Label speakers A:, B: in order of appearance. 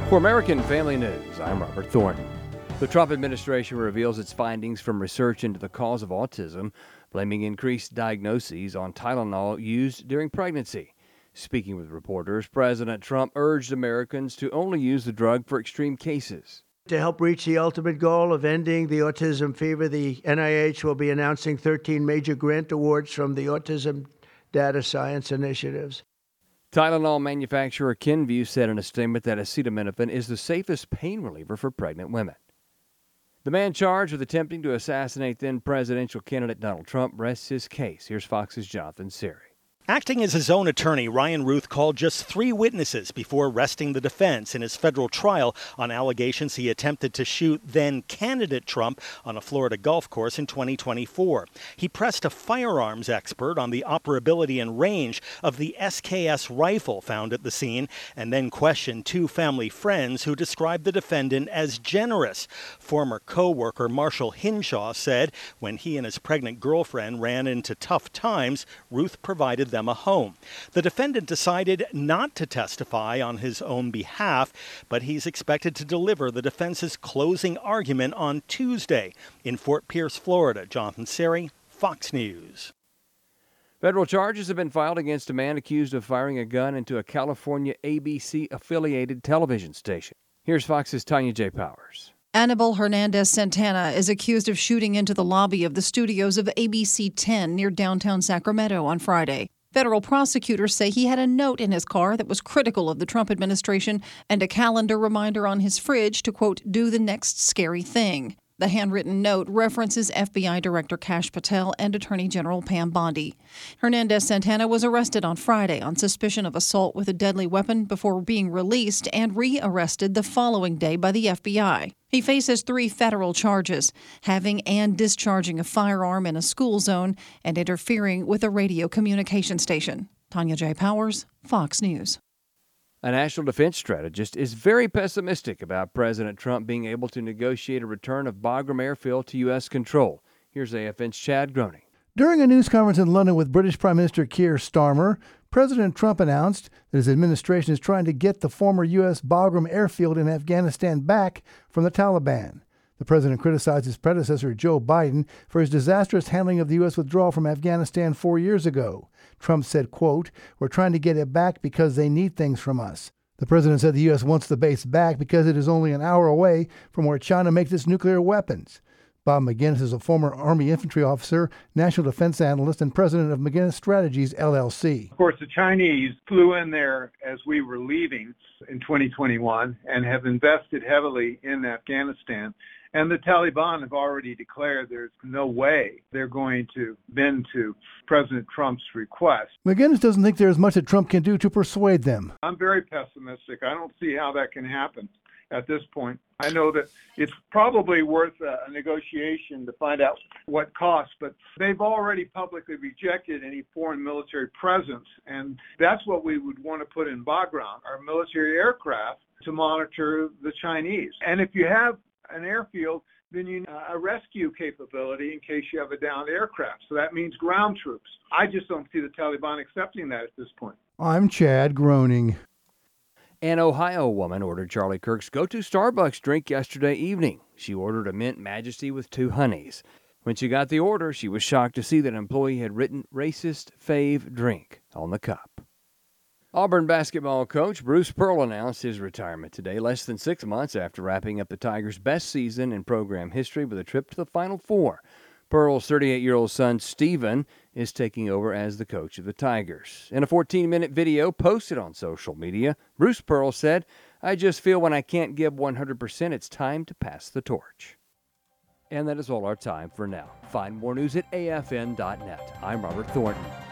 A: For American Family News, I'm Robert Thornton. The Trump administration reveals its findings from research into the cause of autism, blaming increased diagnoses on Tylenol used during pregnancy. Speaking with reporters, President Trump urged Americans to only use the drug for extreme cases.
B: To help reach the ultimate goal of ending the autism fever, the NIH will be announcing 13 major grant awards from the Autism Data Science Initiatives.
A: Tylenol manufacturer Kenvue said in a statement that acetaminophen is the safest pain reliever for pregnant women. The man charged with attempting to assassinate then presidential candidate Donald Trump rests his case. Here's Fox's Jonathan Siri.
C: Acting as his own attorney, Ryan Ruth called just 3 witnesses before arresting the defense in his federal trial on allegations he attempted to shoot then-candidate Trump on a Florida golf course in 2024. He pressed a firearms expert on the operability and range of the SKS rifle found at the scene, and then questioned 2 family friends who described the defendant as generous. Former co-worker Marshall Hinshaw said when he and his pregnant girlfriend ran into tough times, Ruth provided them a home. The defendant decided not to testify on his own behalf, but he's expected to deliver the defense's closing argument on Tuesday in Fort Pierce, Florida. Jonathan Siri, Fox News.
A: Federal charges have been filed against a man accused of firing a gun into a California ABC-affiliated television station. Here's Fox's Tanya J. Powers.
D: Anibal Hernandez Santana is accused of shooting into the lobby of the studios of ABC 10 near downtown Sacramento on Friday. Federal prosecutors say he had a note in his car that was critical of the Trump administration and a calendar reminder on his fridge to, quote, do the next scary thing. The handwritten note references FBI Director Kash Patel and Attorney General Pam Bondi. Hernandez Santana was arrested on Friday on suspicion of assault with a deadly weapon before being released and re-arrested the following day by the FBI. He faces 3 federal charges: having and discharging a firearm in a school zone and interfering with a radio communication station. Tanya J. Powers, Fox News.
A: A national defense strategist is very pessimistic about President Trump being able to negotiate a return of Bagram Airfield to U.S. control. Here's AFN's Chad Groening.
E: During a news conference in London with British Prime Minister Keir Starmer, President Trump announced that his administration is trying to get the former U.S. Bagram Airfield in Afghanistan back from the Taliban. The president criticized his predecessor, Joe Biden, for his disastrous handling of the U.S. withdrawal from Afghanistan 4 years ago. Trump said, quote, we're trying to get it back because they need things from us. The president said the U.S. wants the base back because it is only an hour away from where China makes its nuclear weapons. Bob McGinnis is a former Army infantry officer, national defense analyst, and president of McGinnis Strategies, LLC.
F: Of course, the Chinese flew in there as we were leaving in 2021 and have invested heavily in Afghanistan. And the Taliban have already declared there's no way they're going to bend to President Trump's request.
E: McGinnis doesn't think there's much that Trump can do to persuade them.
F: I'm very pessimistic. I don't see how that can happen at this point. I know that it's probably worth a negotiation to find out what costs, but they've already publicly rejected any foreign military presence, and that's what we would want to put in Bagram, our military aircraft, to monitor the Chinese. And if you have an airfield, then you need a rescue capability in case you have a downed aircraft. So that means ground troops. I just don't see the Taliban accepting that at this point.
E: I'm Chad Groening.
A: An Ohio woman ordered Charlie Kirk's go-to Starbucks drink yesterday evening. She ordered a Mint Majesty with 2 honeys. When she got the order, she was shocked to see that an employee had written racist fave drink on the cup. Auburn basketball coach Bruce Pearl announced his retirement today, less than 6 months after wrapping up the Tigers' best season in program history with a trip to the Final Four. Pearl's 38-year-old son, Steven, is taking over as the coach of the Tigers. In a 14-minute video posted on social media, Bruce Pearl said, I just feel when I can't give 100%, it's time to pass the torch. And that is all our time for now. Find more news at afn.net. I'm Robert Thornton.